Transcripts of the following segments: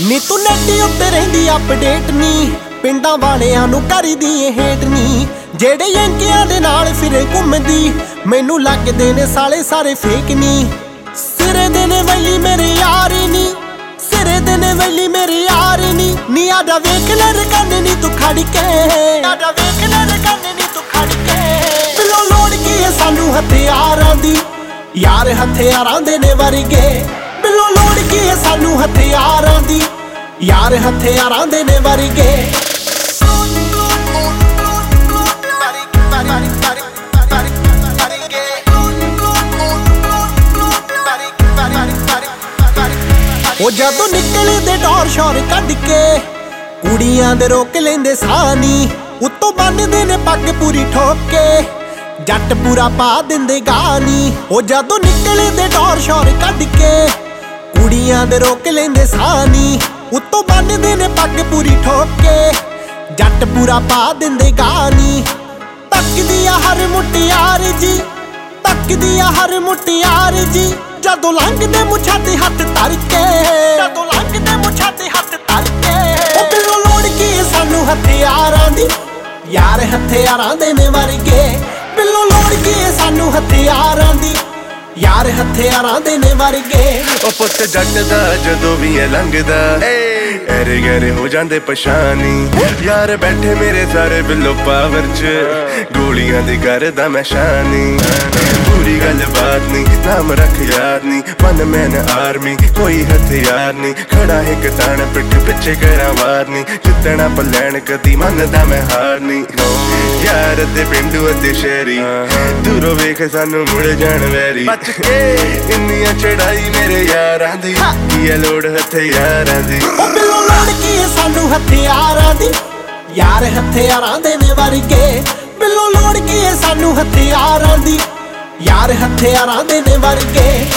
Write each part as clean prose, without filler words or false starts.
ਨੀ ਤੂੰ ਨੈਟ ਉੱਤੇ ਰਹਿੰਦੀ ਅਪਡੇਟ ਨੀ, ਪਿੰਡਾਂ ਵਾਲਿਆਂ ਨੂੰ ਕਰਦੀ ਏ ਹੇਟ ਨੀ। ਜਿਹੜੇ ਯੰਕਿਆਂ ਦੇ ਨਾਲ ਫਿਰੇ ਘੁੰਮਦੀ, ਮੈਨੂੰ ਲੱਗਦੇ ਨੇ ਸਾਲੇ ਸਾਰੇ ਫੇਕ ਨੀ। ਸਿਰੇ ਦੇ ਨੇ ਵੈਲੀ ਮੇਰੇ ਯਾਰ ਨੀ, ਸਿਰੇ ਦੇ ਨੇ ਵੈਲੀ ਮੇਰੇ ਯਾਰ ਨੀ। ਨੀ ਆਡਾ ਵੇਖ ਲੈ ਰਕਾਨੇ ਨੀ ਤੂੰ ਖੜ ਕੇ, ਆਡਾ ਵੇਖ ਲੈ ਰਕਾਨੇ ਨੀ ਤੂੰ ਖੜ ਕੇ। ਬਿੱਲੋ ਲੋੜ ਕੀ ਏ ਸਾਨੂੰ ਹਥਿਆਰਾਂ ਦੀ, ਯਾਰ ਹਥਿਆਰਾਂ ਦੇ ਨੇ ਵਰਗੇ। ਬਿੱਲੋ ਲੋੜ ਕੀ ਏ ਸਾਨੂੰ ਹਥਿਆਰਾਂ ਦੀ, ਯਾਰ ਹਥਿਆਰਾਂ ਦੇ ਨੇ ਵਰਗੇ। ਉਹ ਜਦੋਂ ਨਿਕਲਦੇ ਟੌਰ ਸ਼ੌਰ ਕੱਢ ਕੇ, ਕੁੜੀਆਂ ਦੇ ਰੋਕ ਲੈਂਦੇ ਸਾਹ ਨੀ। ਉੱਤੋਂ ਬੰਨਦੇ ਨੇ ਪੱਗ ਪੂਰੀ ਠੋਕ ਕੇ, ਜੱਟ ਪੂਰਾ ਪਾ ਦਿੰਦੇ ਗਾਨੀ। ਉਹ ਜਦੋਂ ਨਿਕਲਦੇ ਟੌਰ ਸ਼ੌਰ ਕੱਢ ਕੇ, ਕੁੜੀਆਂ ਦੇ ਰੋਕ ਲੈਂਦੇ ਸਾਹ ਨੀ। ਉੱਤੋਂ ਬੰਨਦੇ ਨੇ ਪੱਗ ਪੂਰੀ ਠੋਕ ਕੇ, ਜੱਟ ਪੂਰਾ ਪਾ ਦਿੰਦੇ ਗਾਨੀ। ਤੱਕਦੀ ਆ ਹਰ ਮੁਟਿਆਰ ਜੀ, ਤੱਕਦੀ ਆ ਹਰ ਮੁਟਿਆਰ ਜੀ। ਜਦੋਂ ਲੰਘਦੇ ਮੁੱਛਾਂ ਤੇ ਹੱਥ ਧਰ ਕੇ, ਜਦੋਂ ਲੰਘਦੇ ਮੁੱਛਾਂ ਤੇ ਹੱਥ ਧਰ ਕੇ। ਉਹ ਬਿੱਲੋ ਲੋੜ ਕੀ ਏ ਸਾਨੂੰ ਹਥਿਆਰਾਂ ਦੀ, ਯਾਰ ਹਥਿਆਰਾਂ ਦੇ ਨੇ ਵਰਗੇ। ਬਿੱਲੋ ਲੋੜ ਕੀ ਏ ਸਾਨੂੰ ਹਥਿਆਰਾਂ ਦੀ, ਯਾਰ ਹਥਿਆਰਾਂ ਦੇ ਨੇ ਵਰਗੇ। ਉਹ ਪੁੱਤ ਜੱਟ ਦਾ ਜਦੋਂ ਵੀ ਇਹ ਲੰਘਦਾ, ਐਰੇ ਗੈਰੇ ਹੋ ਜਾਂਦੇ ਪਛਾਣੀ। ਯਾਰ ਬੈਠੇ ਮੇਰੇ ਸਾਰੇ ਬਿੱਲੋ ਪਾਵਰ ਚ, ਗੋਲੀਆਂ ਦੀ ਕਰਦਾ ਮੈਂ ਸ਼ਾਨੀ। ਪੂਰੀ ਗੱਲ ਬਾਤ ਨਹੀਂ, ਨਾਮ ਰੱਖ ਯਾਰ ਨਹੀਂ। ਵਨ ਮੈਨ ਆਰਮੀ ਕੋਈ ਹਥਿਆਰ ਨਹੀਂ, ਖੜਾ ਇੱਕ ਤਾਣ ਪਿੱਠ ਪਿੱਛੇ ਕਰਾਂ ਵਾਰ ਨਹੀਂ। ਜਿੱਤਣਾ ਪਲੈਣ ਕਦੀ ਮੰਨਦਾ ਮੈਂ ਹਾਰ ਨਹੀਂ। ਯਾਰ ਤੇ ਪਿੰਡੂ ਅਤੇ ਸ਼ਹਿਰੀ, ਦੂਰੋਂ ਵੇਖ ਸਾਨੂੰ ਮੁੜ ਜਾਣ ਵੈਰੀ। ਬਚ ਕੇ ਇੰਨੀਆਂ ਚੜਾਈ ਮੇਰੇ ਯਾਰਾਂ ਦੀ, ਕੀ ਹੈ ਲੋੜ ਹਥਿਆਰਾਂ ਦੀ। ਉਹ ਬਿੱਲੋ ਲੋੜ ਕੀ ਏ ਸਾਨੂੰ ਹਥਿਆਰਾਂ ਦੀ, ਯਾਰ ਹਥਿਆਰਾਂ ਦੇ ਨੇ ਵਰਗੇ। ਬਿੱਲੋ ਲੋੜ ਕੀ ਏ ਸਾਨੂੰ ਹਥਿਆਰਾਂ ਦੀ, ਯਾਰ ਹਥਿਆਰਾਂ ਦੇ ਨੇ ਵਰਗੇ।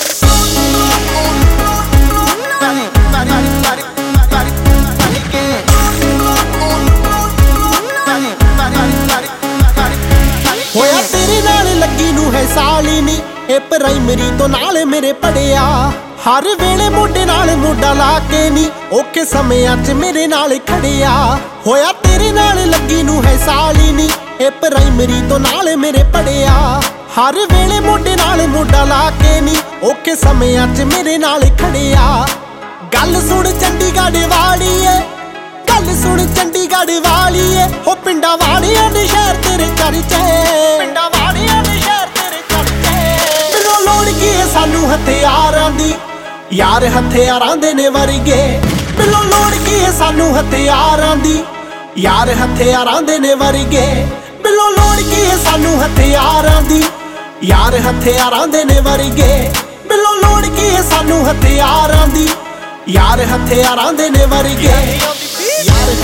ਹੋਇਆ ਤੇਰੇ ਨਾਲ ਲੱਗੀ ਨੂੰ ਹੈ ਸਾਲੀ ਨੀ, ਇਹ ਪ੍ਰਾਇਮਰੀ ਤੋਂ ਨਾਲ ਮੇਰੇ ਪੜਿਆ। ਹਰ ਵੇਲੇ ਮੋਢੇ ਨਾਲ ਮੋਢਾ ਲਾ ਕੇ ਨੀ, ਔਖੇ ਸਮਿਆਂ 'ਚ ਮੇਰੇ ਨਾਲ ਖੜਿਆ। ਹੋਇਆ ਤੇਰੇ ਨਾਲ ਲੱਗੀ ਨੂੰ ਹੈ ਸਾਲੀ ਨੀ, ਇਹ ਪ੍ਰਾਇਮਰੀ ਤੋਂ ਨਾਲ ਮੇਰੇ ਪੜਿਆ। ਹਰ ਵੇਲੇ ਮੋਢੇ ਨਾਲ ਮੋਢਾ ਲਾ ਕੇ ਨੀ, ਔਖੇ ਸਮਿਆਂ 'ਚ ਮੇਰੇ ਨਾਲ ਖੜਿਆ। ਗੱਲ ਸੁਣ ਚੰਡੀਗੜ੍ਹ ਵਾਲੀਏ, ਗੱਲ ਸੁਣ ਚੰਡੀਗੜ੍ਹ ਵਾਲੀਏ। ਹੋ ਪਿੰਡਾਂ ਵਾਲਿਆਂ ਦੇ ਸ਼ਹਿਰ ਤੇਰੇ ਚਰਚੇ, ਪਿੰਡਾਂ ਵਾਲਿਆਂ ਦੇ ਸ਼ਹਿਰ ਤੇਰੇ ਚਰਚੇ। ਬਿੱਲੋ ਲੋੜ ਕੀ ਏ ਸਾਨੂੰ ਹਥਿਆਰਾਂ ਦੀ, ਯਾਰ ਹਥਿਆਰਾਂ ਦੇ ਨੇ ਵਰਗੇ। ਬਿੱਲੋ ਲੋੜ ਕੀ ਏ ਸਾਨੂੰ ਹਥਿਆਰਾਂ ਦੀ, ਯਾਰ ਹਥਿਆਰਾਂ ਦੇ ਨੇ ਵਰਗੇ। ਬਿੱਲੋ ਲੋੜ ਕੀ ਏ ਸਾਨੂੰ ਹਥਿਆਰਾਂ ਦੀ, ਯਾਰ ਹਥਿਆਰਾਂ ਦੇ ਨੇ ਵਰਗੇ। ਬਿੱਲੋ ਲੋੜ ਕੀ ਏ ਸਾਨੂੰ ਹਥਿਆਰਾਂ ਦੀ, ਯਾਰ ਹਥਿਆਰਾਂ ਦੇ ਨੇ ਵਰਗੇ। ਯਾਰ